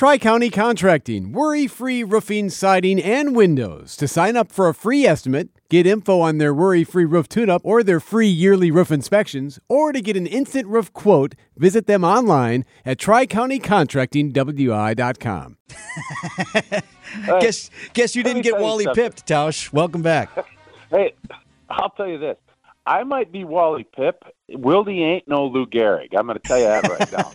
Tri-County Contracting, worry-free roofing, siding, and windows. To sign up for a free estimate, get info on their worry-free roof tune-up or their free yearly roof inspections, or to get an instant roof quote, visit them online at tricountycontractingwi.com. Guess you didn't get Wally pipped, Tausch. Welcome back. Hey, I'll tell you this. I might be Wally Pipp. Wildy ain't no Lou Gehrig. I'm going to tell you that right now.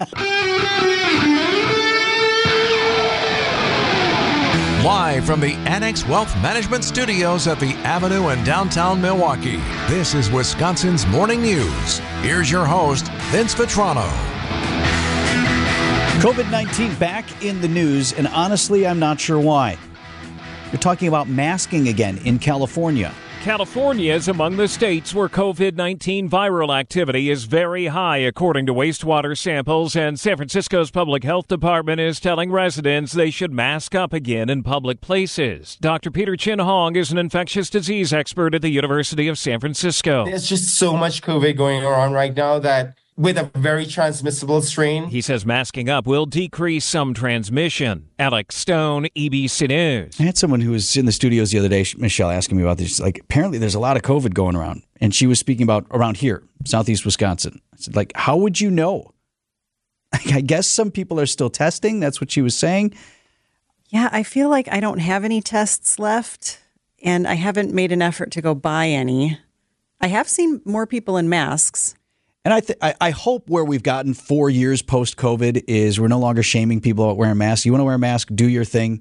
Live from the Annex Wealth Management Studios at the Avenue in downtown Milwaukee, this is Wisconsin's Morning News. Here's your host, Vince Vitrano. COVID-19 back in the news, and honestly, I'm not sure why. You're talking about masking again in California. California is among the states where COVID-19 viral activity is very high, according to wastewater samples, and San Francisco's public health department is telling residents they should mask up again in public places. Dr. Peter Chin Hong is an infectious disease expert at the University of San Francisco. There's just so much COVID going on right now that with a very transmissible strain. He says masking up will decrease some transmission. Alex Stone, EBC News. I had someone who was in the studios the other day, Michelle, asking me about this. Like, apparently there's a lot of COVID going around. And she was speaking about around here, southeast Wisconsin. I said, like, how would you know? I guess some people are still testing. That's what she was saying. Yeah, I feel like I don't have any tests left, and I haven't made an effort to go buy any. I have seen more people in masks. And I hope where we've gotten 4 years post-COVID is we're no longer shaming people about wearing masks. You want to wear a mask, do your thing,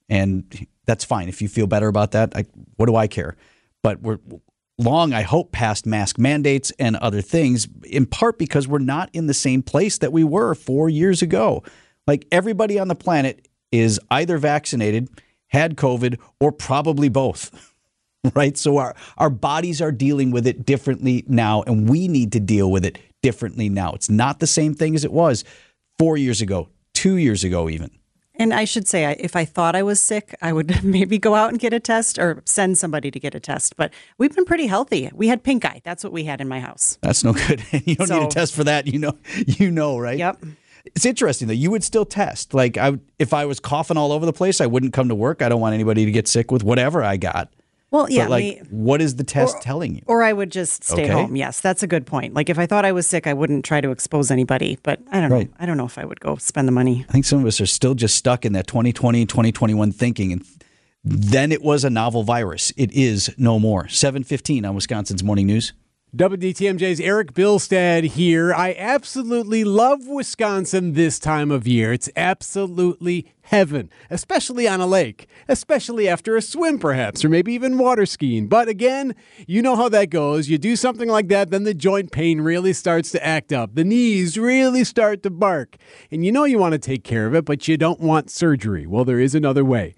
and that's fine. If you feel better about that, what do I care? But we're long, I hope, past mask mandates and other things, in part because we're not in the same place that we were 4 years ago. Like, everybody on the planet is either vaccinated, had COVID, or probably both. Right? So our bodies are dealing with it differently now, and we need to deal with it differently now. It's not the same thing as it was 4 years ago, 2 years ago even. And I should say, if I thought I was sick, I would maybe go out and get a test or send somebody to get a test. But we've been pretty healthy. We had pink eye. That's what we had in my house. That's no good. You don't need a test for that. You know, right? Yep. It's interesting, though. You would still test. Like, if I was coughing all over the place, I wouldn't come to work. I don't want anybody to get sick with whatever I got. Well, yeah. But what is the test telling you? Or I would just stay home. Yes, that's a good point. Like, if I thought I was sick, I wouldn't try to expose anybody. But I don't know. I don't know if I would go spend the money. I think some of us are still just stuck in that 2020, 2021 thinking. And then it was a novel virus. It is no more. 7:15 on Wisconsin's Morning News. WDTMJ's Eric Bilstad here. I absolutely love Wisconsin this time of year. It's absolutely heaven, especially on a lake, especially after a swim perhaps, or maybe even water skiing. But again, you know how that goes. You do something like that, then the joint pain really starts to act up. The knees really start to bark. And you know you want to take care of it, but you don't want surgery. Well, there is another way.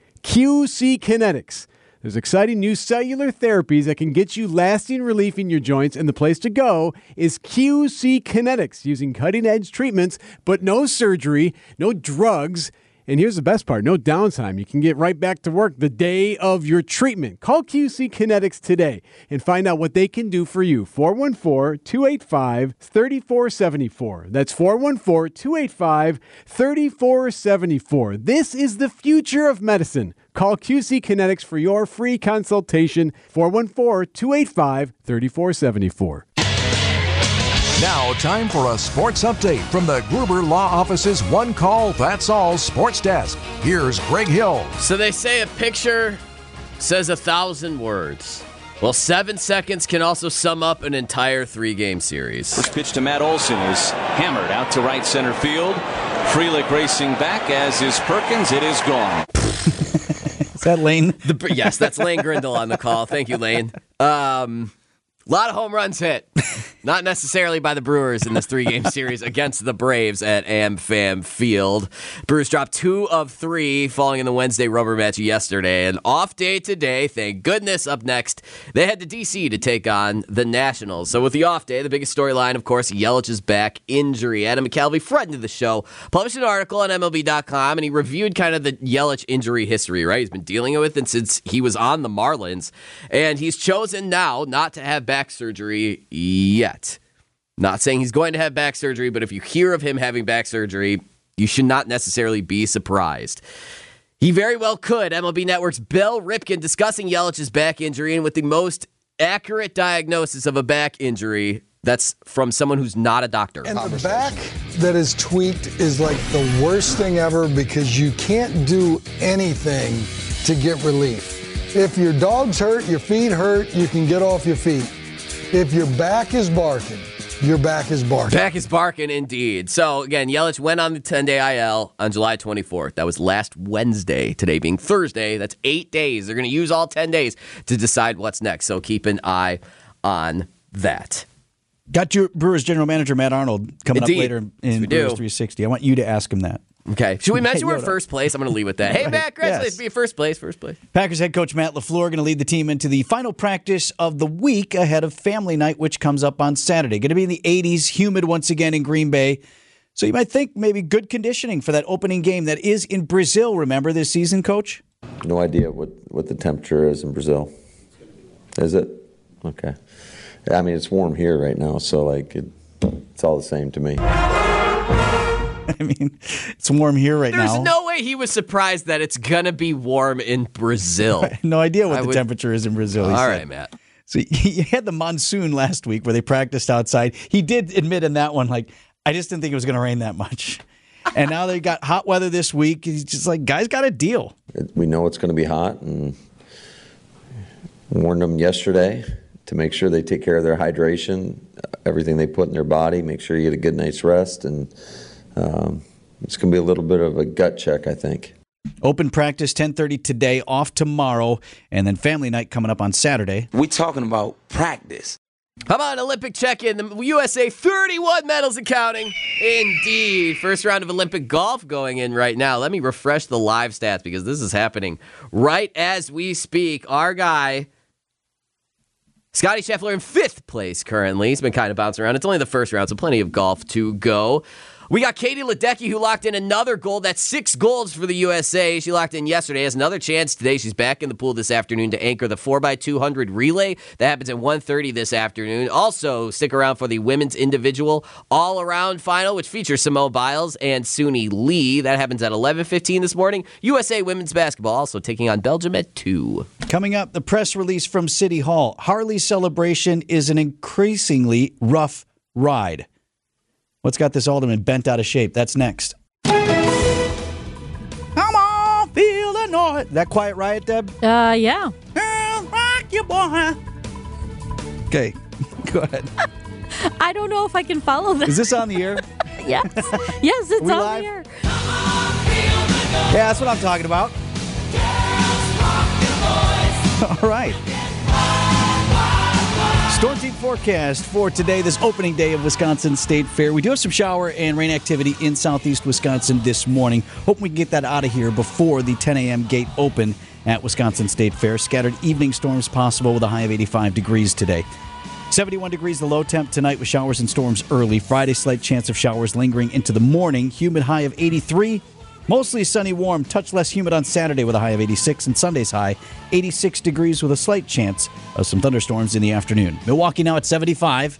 QC Kinetics. There's exciting new cellular therapies that can get you lasting relief in your joints, and the place to go is QC Kinetics, using cutting-edge treatments, but no surgery, no drugs, and here's the best part, no downtime. You can get right back to work the day of your treatment. Call QC Kinetics today and find out what they can do for you. 414-285-3474. That's 414-285-3474. This is the future of medicine. Call QC Kinetics for your free consultation, 414-285-3474. Now, time for a sports update from the Gruber Law Office's One Call, That's All Sports Desk. Here's Greg Hill. So they say a picture says 1,000 words. Well, 7 seconds can also sum up an entire 3-game series. First pitch to Matt Olson is hammered out to right center field. Frelick racing back, as is Perkins. It is gone. Is that Lane? Yes, that's Lane Grindle on the call. Thank you, Lane. A lot of home runs hit. Not necessarily by the Brewers in this 3-game series against the Braves at AmFam Field. Brewers dropped 2 of 3 following in the Wednesday rubber match yesterday. An off day today, thank goodness. Up next, they head to D.C. to take on the Nationals. So with the off day, the biggest storyline, of course, Yelich's back injury. Adam McCalvey, friend of the show, published an article on MLB.com, and he reviewed kind of the Yelich injury history, right? He's been dealing with it since he was on the Marlins, and he's chosen now not to have back surgery yet. Not saying he's going to have back surgery, but if you hear of him having back surgery, you should not necessarily be surprised. He very well could. MLB Network's Bill Ripken discussing Yelich's back injury and with the most accurate diagnosis of a back injury that's from someone who's not a doctor. And the back that is tweaked is like the worst thing ever because you can't do anything to get relief. If your dog's hurt, your feet hurt, you can get off your feet. If your back is barking, your back is barking. Back is barking indeed. So, again, Yelich went on the 10-day IL on July 24th. That was last Wednesday. Today being Thursday. That's 8 days. They're going to use all 10 days to decide what's next. So keep an eye on that. Got your Brewers general manager, Matt Arnold, coming Indeed. up later in Brewers 360. I want you to ask him that. Okay. Should we mention we're in first place? I'm going to leave with that. Hey, Matt, congratulations. Yes. Be in first place. First place. Packers head coach Matt LaFleur going to lead the team into the final practice of the week ahead of family night, which comes up on Saturday. Going to be in the 80s, humid once again in Green Bay. So you might think maybe good conditioning for that opening game that is in Brazil, remember, this season, Coach? No idea what the temperature is in Brazil. Is it? Okay. I mean, it's warm here right now, so it's all the same to me. I mean, it's warm here right now. There's no way he was surprised that it's going to be warm in Brazil. No idea what the temperature is in Brazil. All right, Matt. So you had the monsoon last week where they practiced outside. He did admit in that one, I just didn't think it was going to rain that much. And now they got hot weather this week. He's just like, guys got a deal. We know it's going to be hot and warned them yesterday to make sure they take care of their hydration, everything they put in their body, make sure you get a good night's rest. And it's going to be a little bit of a gut check, I think. Open practice 10:30 today, off tomorrow, and then family night coming up on Saturday. We're talking about practice. How about an Olympic check-in? The USA 31 medals and counting. Indeed. First round of Olympic golf going in right now. Let me refresh the live stats because this is happening right as we speak. Our guy, Scotty Scheffler, in 5th place currently. He's been kind of bouncing around. It's only the first round, so plenty of golf to go. We got Katie Ledecky, who locked in another gold. That's 6 golds for the USA. She locked in yesterday. Has another chance today. She's back in the pool this afternoon to anchor the 4x200 relay. That happens at 1:30 this afternoon. Also, stick around for the women's individual all-around final, which features Simone Biles and Suni Lee. That happens at 11:15 this morning. USA women's basketball also taking on Belgium at 2. Coming up, the press release from City Hall. Harley's celebration is an increasingly rough ride. What's got this alderman bent out of shape? That's next. Come on, feel the noise. That Quiet Riot, Deb? Yeah. Rock your boy. Okay, go ahead. I don't know if I can follow this. Is this on the air? Yes. Yes, it's on live? the air. Yeah, that's what I'm talking about. All right. Storm team forecast for today, this opening day of Wisconsin State Fair. We do have some shower and rain activity in southeast Wisconsin this morning. Hope we can get that out of here before the 10 a.m. gate open at Wisconsin State Fair. Scattered evening storms possible with a high of 85 degrees today. 71 degrees the low temp tonight with showers and storms early. Friday, slight chance of showers lingering into the morning. Humid high of 83. Mostly sunny, warm, touch less humid on Saturday with a high of 86, and Sunday's high, 86 degrees with a slight chance of some thunderstorms in the afternoon. Milwaukee now at 75.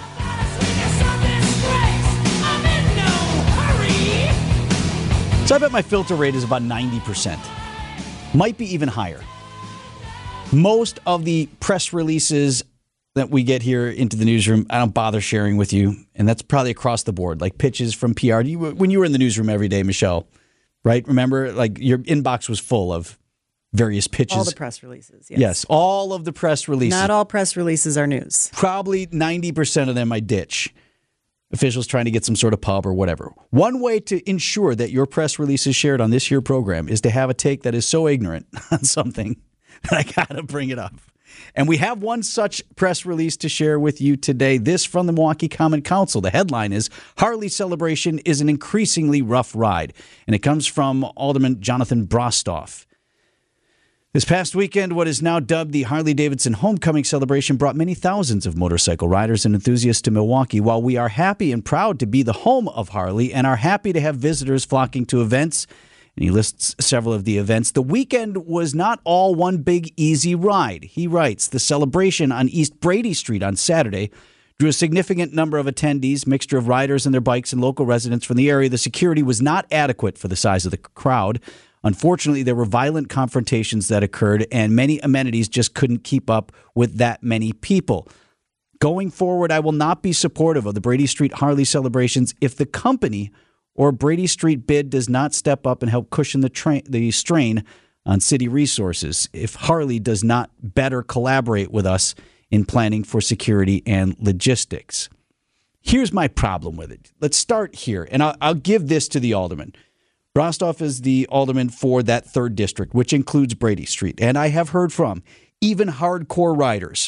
So I bet my filter rate is about 90%. Might be even higher. Most of the press releases that we get here into the newsroom, I don't bother sharing with you, and that's probably across the board, like pitches from PR. When you were in the newsroom every day, Michelle, right? Remember, like your inbox was full of various pitches. All the press releases, yes. Yes, all of the press releases. Not all press releases are news. Probably 90% of them I ditch. Officials trying to get some sort of pub or whatever. One way to ensure that your press release is shared on this here program is to have a take that is so ignorant on something that I got to bring it up. And we have one such press release to share with you today. This from the Milwaukee Common Council. The headline is, Harley celebration is an increasingly rough ride. And it comes from Alderman Jonathan Brostoff. This past weekend, what is now dubbed the Harley-Davidson Homecoming Celebration brought many thousands of motorcycle riders and enthusiasts to Milwaukee. While we are happy and proud to be the home of Harley and are happy to have visitors flocking to events, and he lists several of the events, the weekend was not all one big easy ride. He writes, the celebration on East Brady Street on Saturday Drew a significant number of attendees, mixture of riders and their bikes and local residents from the area. The security was not adequate for the size of the crowd. Unfortunately, there were violent confrontations that occurred, and many amenities just couldn't keep up with that many people. Going forward, I will not be supportive of the Brady Street Harley celebrations if the company or Brady Street bid does not step up and help cushion the strain on city resources, if Harley does not better collaborate with us in planning for security and logistics. Here's my problem with it. Let's start here, and I'll give this to the alderman. Rostov is the alderman for that 3rd district, which includes Brady Street. And I have heard from even hardcore riders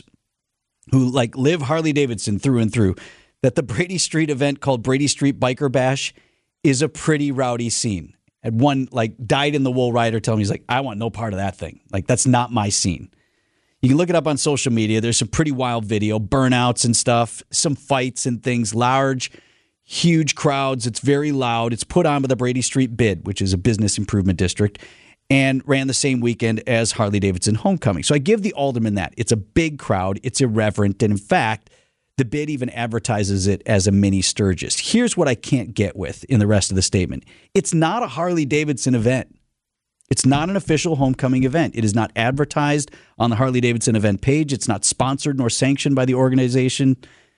who live Harley-Davidson through and through that the Brady Street event called Brady Street Biker Bash is a pretty rowdy scene. And one dyed-in-the-wool rider telling me, he's like, I want no part of that thing. That's not my scene. You can look it up on social media. There's some pretty wild video, burnouts and stuff, some fights and things, large, huge crowds. It's very loud. It's put on by the Brady Street Bid, which is a business improvement district, and ran the same weekend as Harley-Davidson Homecoming. So I give the alderman that. It's a big crowd. It's irreverent. And in fact, the bid even advertises it as a mini Sturgis. Here's what I can't get with in the rest of the statement. It's not a Harley-Davidson event. It's not an official homecoming event. It is not advertised on the Harley-Davidson event page. It's not sponsored nor sanctioned by the organization.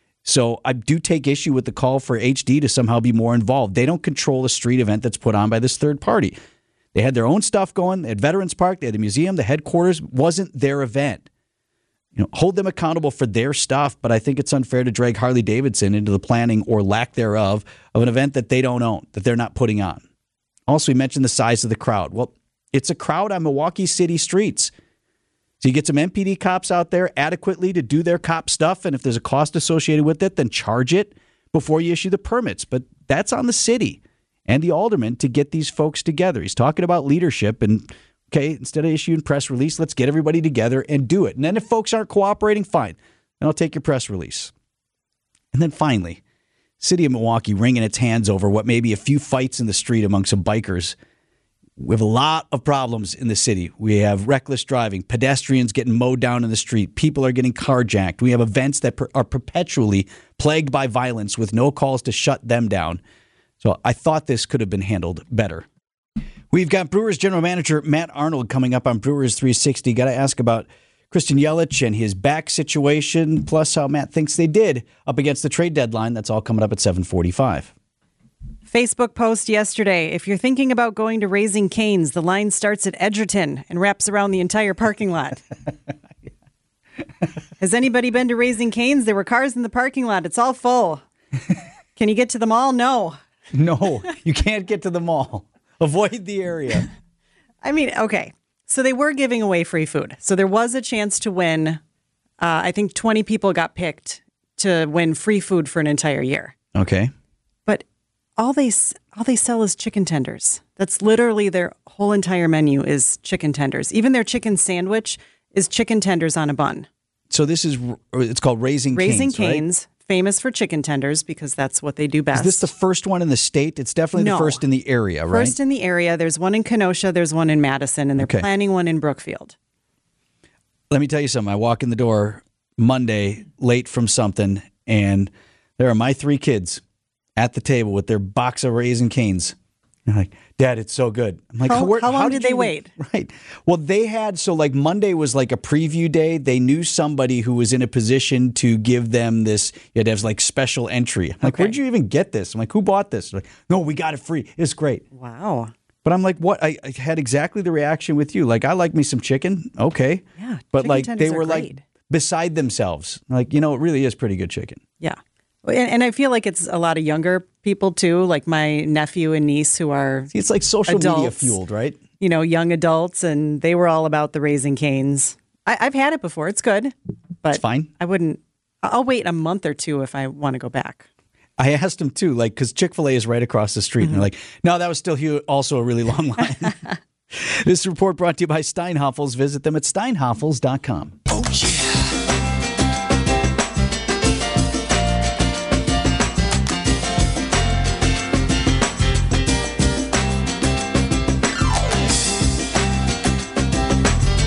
So I do take issue with the call for HD to somehow be more involved. They don't control a street event that's put on by this third party. They had their own stuff going. They had Veterans Park. They had a museum. The headquarters wasn't their event. Hold them accountable for their stuff, but I think it's unfair to drag Harley-Davidson into the planning or lack thereof of an event that they don't own, that they're not putting on. Also, we mentioned the size of the crowd. Well, it's a crowd on Milwaukee City streets. So you get some MPD cops out there adequately to do their cop stuff, and if there's a cost associated with it, then charge it before you issue the permits. But that's on the city and the alderman to get these folks together. He's talking about leadership, and okay, instead of issuing press release, let's get everybody together and do it. And then if folks aren't cooperating, fine. Then I'll take your press release. And then finally, city of Milwaukee wringing its hands over what may be a few fights in the street among some bikers. We have a lot of problems in the city. We have reckless driving, pedestrians getting mowed down in the street, people are getting carjacked. We have events that are perpetually plagued by violence with no calls to shut them down. So I thought this could have been handled better. We've got Brewers general manager Matt Arnold coming up on Brewers 360. Got to ask about Christian Yelich and his back situation, plus how Matt thinks they did up against the trade deadline. That's all coming up at 7:45. Facebook post yesterday. If you're thinking about going to Raising Cane's, the line starts at Edgerton and wraps around the entire parking lot. Has anybody been to Raising Cane's? There were cars in the parking lot. It's all full. Can you get to the mall? No. No, you can't get to the mall. Avoid the area. I mean, okay. So they were giving away free food. So there was a chance to win. I think 20 people got picked to win free food for an entire year. Okay. But all they sell is chicken tenders. That's literally their whole entire menu is chicken tenders. Even their chicken sandwich is chicken tenders on a bun. So it's called Raising Cane's, Raising Cane's, right? famous for chicken tenders because that's what they do best. Is this the first one in the state? It's definitely the first in the area, right? First in the area. There's one in Kenosha. There's one in Madison, and they're planning one in Brookfield. Let me tell you something. I walk in the door Monday late from something, and there are my 3 kids at the table with their box of Raising Cane's. They're like, Dad, it's so good. I'm like, how long did they wait? Right. Well, they had, Monday was like a preview day. They knew somebody who was in a position to give them this. You had to have special entry. I'm like, where'd you even get this? I'm like, who bought this? Like, no, we got it free. It's great. Wow. But I'm like, what? I had exactly the reaction with you. Like, I like me some chicken. Okay. Yeah. But they were beside themselves. Like, it really is pretty good chicken. Yeah. And I feel like it's a lot of younger people, too, like my nephew and niece who are it's like social adults, media fueled, right? Young adults, and they were all about the Raising Cane's. I've had it before. It's good. But it's fine. I'll wait a month or 2 if I want to go back. I asked them, too, because Chick-fil-A is right across the street. And they're like, no, that was still also a really long line. This report brought to you by Steinhoffels. Visit them at steinhoffels.com. Oh, yeah.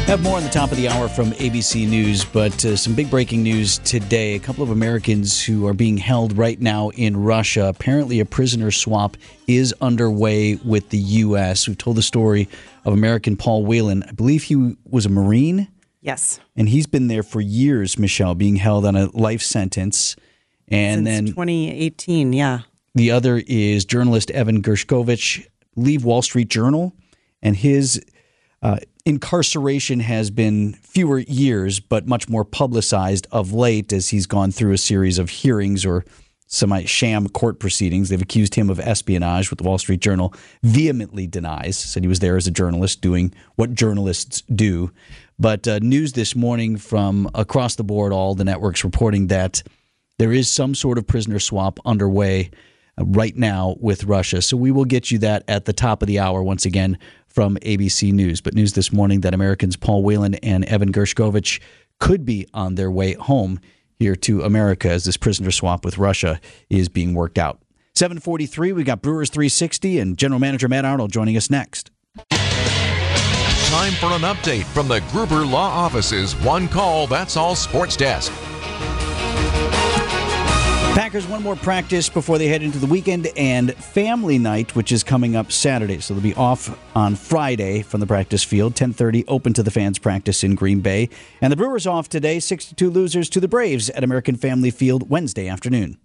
Have more on the top of the hour from ABC News, but some big breaking news today. A couple of Americans who are being held right now in Russia. Apparently a prisoner swap is underway with the U.S. We've told the story of American Paul Whelan. I believe he was a Marine. Yes. And he's been there for years, Michelle, being held on a life sentence. And Since then 2018, yeah. The other is journalist Evan Gershkovich, leave Wall Street Journal, and his incarceration has been fewer years, but much more publicized of late as he's gone through a series of hearings or semi-sham court proceedings. They've accused him of espionage, what the Wall Street Journal vehemently denies, said he was there as a journalist doing what journalists do. But news this morning from across the board, all the networks reporting that there is some sort of prisoner swap underway right now with Russia. So we will get you that at the top of the hour once again from ABC News. But news this morning that Americans Paul Whelan and Evan Gershkovich could be on their way home here to America as this prisoner swap with Russia is being worked out. 7:43, we got Brewers 360 and General Manager Matt Arnold joining us next. Time for an update from the Gruber Law Office's One Call, That's All Sports Desk. Packers one more practice before they head into the weekend and family night, which is coming up Saturday. So they'll be off on Friday from the practice field. 10:30 open to the fans practice in Green Bay. And the Brewers off today, 6-2 losers to the Braves at American Family Field Wednesday afternoon.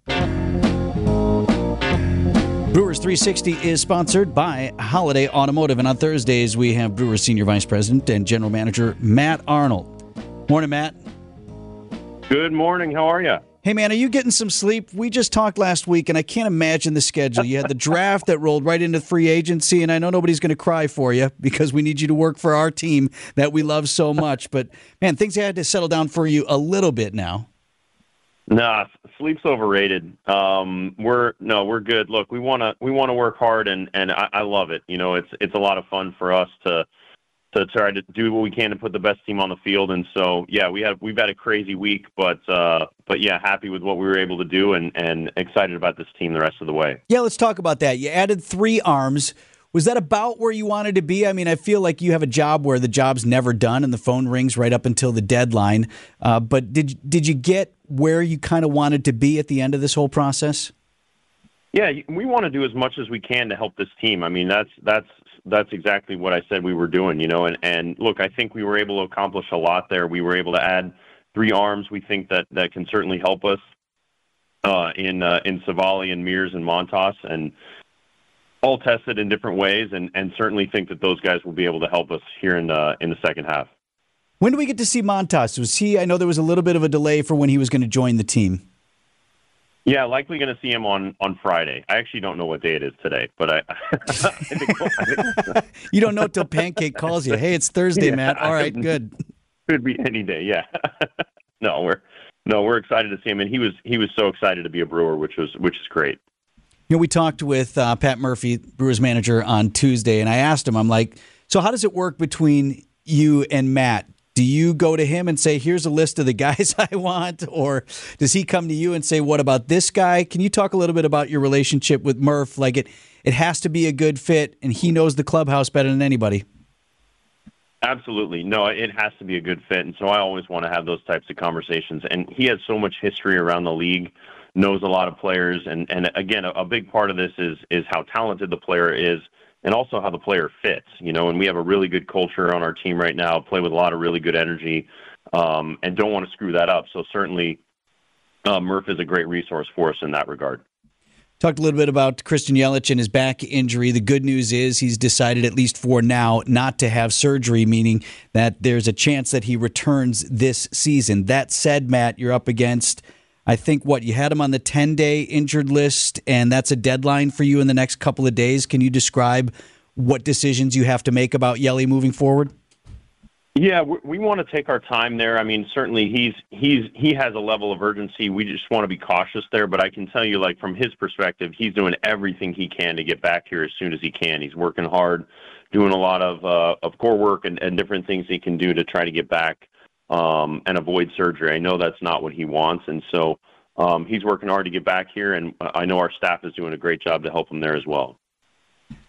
Brewers 360 is sponsored by Holiday Automotive. And on Thursdays, we have Brewers Senior Vice President and General Manager Matt Arnold. Morning, Matt. Good morning. How are you? Hey, man, are you getting some sleep? We just talked last week, and I can't imagine the schedule. You had the draft that rolled right into free agency, and I know nobody's going to cry for you because we need you to work for our team that we love so much. But, man, things had to settle down for you a little bit now. Nah, sleep's overrated. We're good. Look, we want to work hard, and I love it. You know, it's a lot of fun for us to try to do what we can to put the best team on the field. And so, yeah, we've had a crazy week, but yeah, happy with what we were able to do and excited about this team the rest of the way. Yeah, let's talk about that. You added 3 arms. Was that about where you wanted to be? I mean, I feel like you have a job where the job's never done and the phone rings right up until the deadline. But did you get where you kind of wanted to be at the end of this whole process? Yeah, we want to do as much as we can to help this team. I mean, that's exactly what I said we were doing, you know, and look, I think we were able to accomplish a lot there. We were able to add 3 arms we think that can certainly help us in Savali and Mears and Montas, and all tested in different ways, and certainly think that those guys will be able to help us here in the second half. When do we get to see Montas? I know there was a little bit of a delay for when he was going to join the team. Yeah, likely going to see him on Friday. I actually don't know what day it is today, but I think you don't know till Pancake calls you. Hey, it's Thursday, yeah, Matt. All right, good. Could be any day. Yeah. No, we're excited to see him, and he was so excited to be a Brewer, which is great. You know, we talked with Pat Murphy, Brewers manager, on Tuesday, and I asked him, I'm like, so how does it work between you and Matt? Do you go to him and say, here's a list of the guys I want? Or does he come to you and say, what about this guy? Can you talk a little bit about your relationship with Murph? Like it has to be a good fit, and he knows the clubhouse better than anybody. Absolutely. No, it has to be a good fit. And so I always want to have those types of conversations. And he has so much history around the league, knows a lot of players. And again, a big part of this is how talented the player is, and also how the player fits, you know, and we have a really good culture on our team right now, play with a lot of really good energy, and don't want to screw that up. So certainly Murph is a great resource for us in that regard. Talked a little bit about Christian Yelich and his back injury. The good news is he's decided, at least for now, not to have surgery, meaning that there's a chance that he returns this season. That said, Matt, you're up against, I think, you had him on the 10-day injured list, and that's a deadline for you in the next couple of days. Can you describe what decisions you have to make about Yelly moving forward? Yeah, we want to take our time there. I mean, certainly he has a level of urgency. We just want to be cautious there. But I can tell you, like, from his perspective, he's doing everything he can to get back here as soon as he can. He's working hard, doing a lot of core work and different things he can do to try to get back and avoid surgery. I know that's not what he wants, and so he's working hard to get back here. And I know our staff is doing a great job to help him there as well.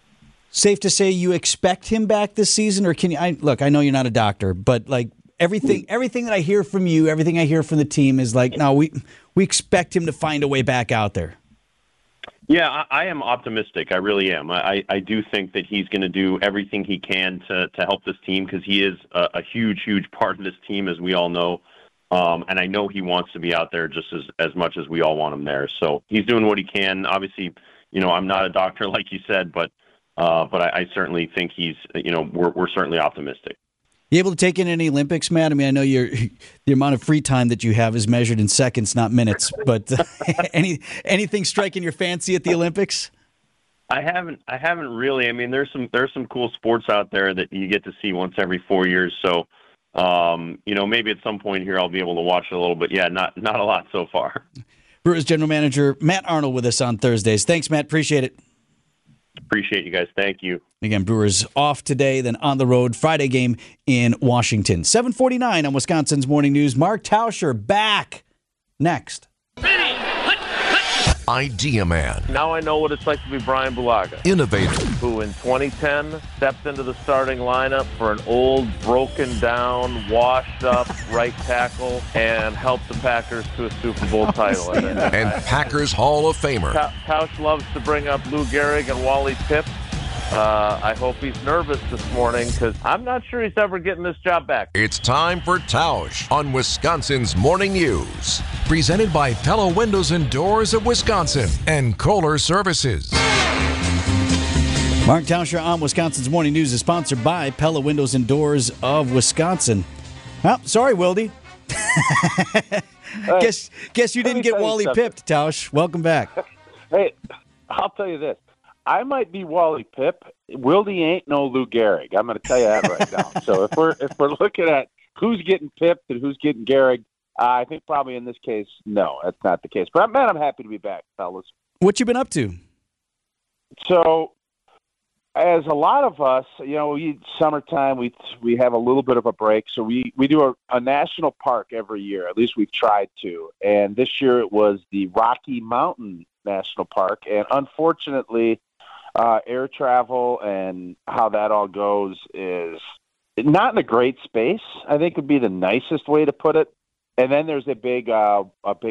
Safe to say you expect him back this season, or can you? I know you're not a doctor, but like everything that I hear from you, everything I hear from the team is like, no, we expect him to find a way back out there. Yeah, I am optimistic. I really am. I do think that he's going to do everything he can to help this team because he is a huge, huge part of this team, as we all know. And I know he wants to be out there just as much as we all want him there. So he's doing what he can. Obviously, I'm not a doctor like you said, but I certainly think he's, we're certainly optimistic. You able to take in any Olympics, Matt? I mean, I know the amount of free time that you have is measured in seconds, not minutes. But anything striking your fancy at the Olympics? I haven't really. I mean, there's some cool sports out there that you get to see once every 4 years. So, maybe at some point here I'll be able to watch it a little bit. Yeah, not a lot so far. Brewers general manager Matt Arnold with us on Thursdays. Thanks, Matt. Appreciate it. Appreciate you guys. Thank you. Again, Brewers off today, then on the road, Friday game in Washington. 7:49 on Wisconsin's Morning News. Mark Tauscher back next. Idea man. Now I know what it's like to be Brian Bulaga. Innovator. Who in 2010 stepped into the starting lineup for an old, broken down, washed up right tackle and helped the Packers to a Super Bowl title. And Packers Hall of Famer. Tausch loves to bring up Lou Gehrig and Wally Pipp. I hope he's nervous this morning because I'm not sure he's ever getting this job back. It's time for Tausch on Wisconsin's Morning News. Presented by Pella Windows and Doors of Wisconsin and Kohler Services. Mark Tauscher on Wisconsin's Morning News is sponsored by Pella Windows and Doors of Wisconsin. Oh, sorry, Wildy. Guess you didn't get Wally pipped, Tausch. Welcome back. Hey, I'll tell you this. I might be Wally Pipp. Wildy ain't no Lou Gehrig. I'm going to tell you that right now. So if we're looking at who's getting pipped and who's getting Gehrig, I think probably in this case, no, that's not the case. But man, I'm happy to be back, fellas. What you been up to? So, as a lot of us, summertime, we have a little bit of a break. So we do a national park every year. At least we've tried to. And this year it was the Rocky Mountain National Park. And unfortunately, air travel and how that all goes is not in a great space, I think would be the nicest way to put it. And then there's a big fire.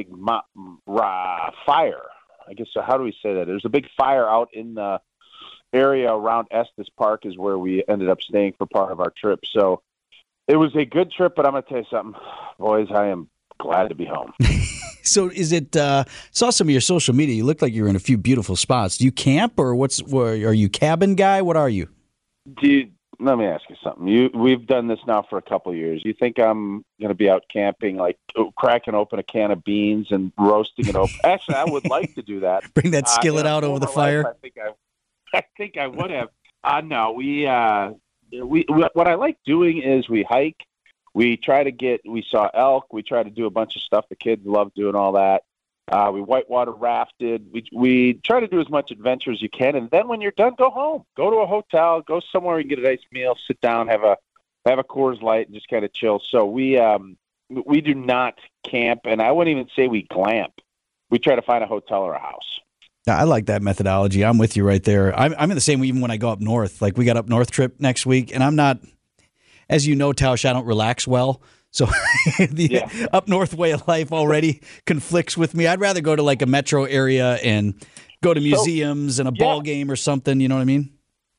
I guess, so how do we say that? There's a big fire out in the area around Estes Park is where we ended up staying for part of our trip. So it was a good trip, but I'm going to tell you something. Boys, I am glad to be home. So is it, saw some of your social media. You look like you're in a few beautiful spots. Do you camp or are you cabin guy? What are you? Dude, let me ask you something. We've done this now for a couple of years. You think I'm going to be out camping, like cracking open a can of beans and roasting it open? Actually, I would like to do that. Bring that skillet out over the fire? I think I would have. No, we what I like doing is we hike. We saw elk. We try to do a bunch of stuff. The kids love doing all that. We whitewater rafted. We try to do as much adventure as you can. And then when you're done, go home. Go to a hotel. Go somewhere and get a nice meal. Sit down, have a Coors Light, and just kind of chill. So we do not camp, and I wouldn't even say we glamp. We try to find a hotel or a house. I like that methodology. I'm with you right there. I'm in the same way even when I go up north. Like we got up north trip next week, and I'm not, as you know, Tausch, I don't relax well. So the up north way of life already conflicts with me. I'd rather go to like a metro area and go to museums and a ball game or something. You know what I mean?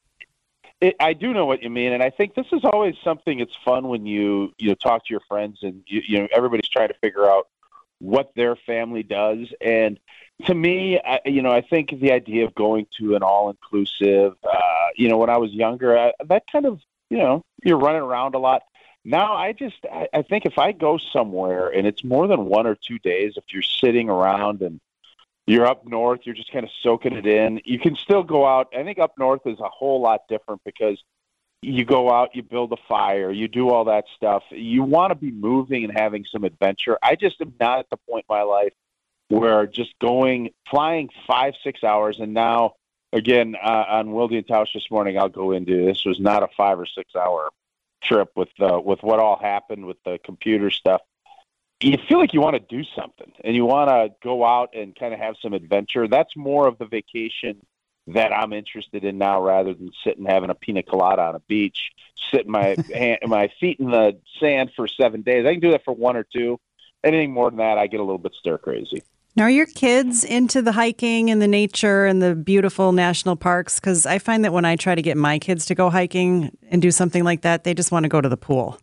I do know what you mean, and I think this is always something. It's fun when you talk to your friends and everybody's trying to figure out what their family does. And to me, I think the idea of going to an all-inclusive, when I was younger, that kind of, you're running around a lot. Now I think if I go somewhere and it's more than 1 or 2 days, if you're sitting around and you're up north, you're just kind of soaking it in. You can still go out. I think up north is a whole lot different because you go out, you build a fire, you do all that stuff. You want to be moving and having some adventure. I just am not at the point in my life where just flying 5-6 hours. And now, again, on Wildy and Tausch this morning, I'll go into this was not a 5 or 6 hour trip with what all happened with the computer stuff. You feel like you want to do something and you want to go out and kind of have some adventure. That's more of the vacation that I'm interested in now, rather than sitting having a pina colada on a beach, sitting my feet in the sand for 7 days. I can do that for 1 or 2. Anything more than that, I get a little bit stir crazy. Now, are your kids into the hiking and the nature and the beautiful national parks? Because I find that when I try to get my kids to go hiking and do something like that, they just want to go to the pool.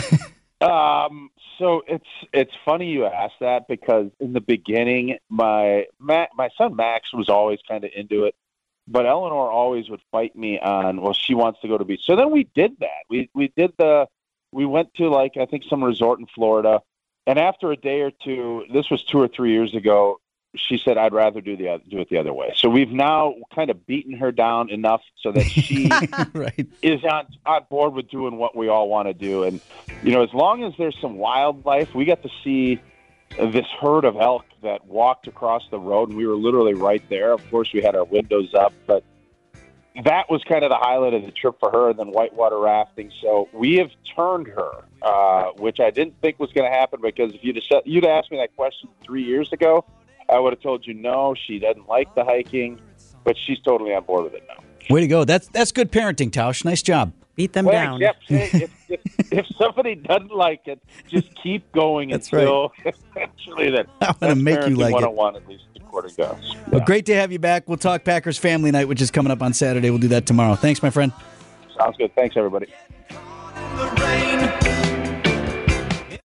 So it's funny you ask that, because in the beginning, my son Max was always kind of into it, but Eleanor always would fight me on, well, she wants to go to the beach. So then we did that. We went to, like, I think some resort in Florida, and after a day or two, this was 2 or 3 years ago, she said, I'd rather do it the other way. So we've now kind of beaten her down enough so that she right. is on board with doing what we all want to do. And, as long as there's some wildlife, we got to see this herd of elk that walked across the road, and we were literally right there. Of course, we had our windows up, but that was kind of the highlight of the trip for her, and then whitewater rafting. So we have turned her, which I didn't think was going to happen, because if you'd asked me that question 3 years ago, I would have told you no, she doesn't like the hiking, but she's totally on board with it now. Way to go. That's good parenting, Tausch. Nice job. Beat them down. Yep. If somebody doesn't like it, just keep going until eventually that. I'm going to make you like it. 101, at least according to us. Yeah. Well, great to have you back. We'll talk Packers Family Night, which is coming up on Saturday. We'll do that tomorrow. Thanks, my friend. Sounds good. Thanks, everybody.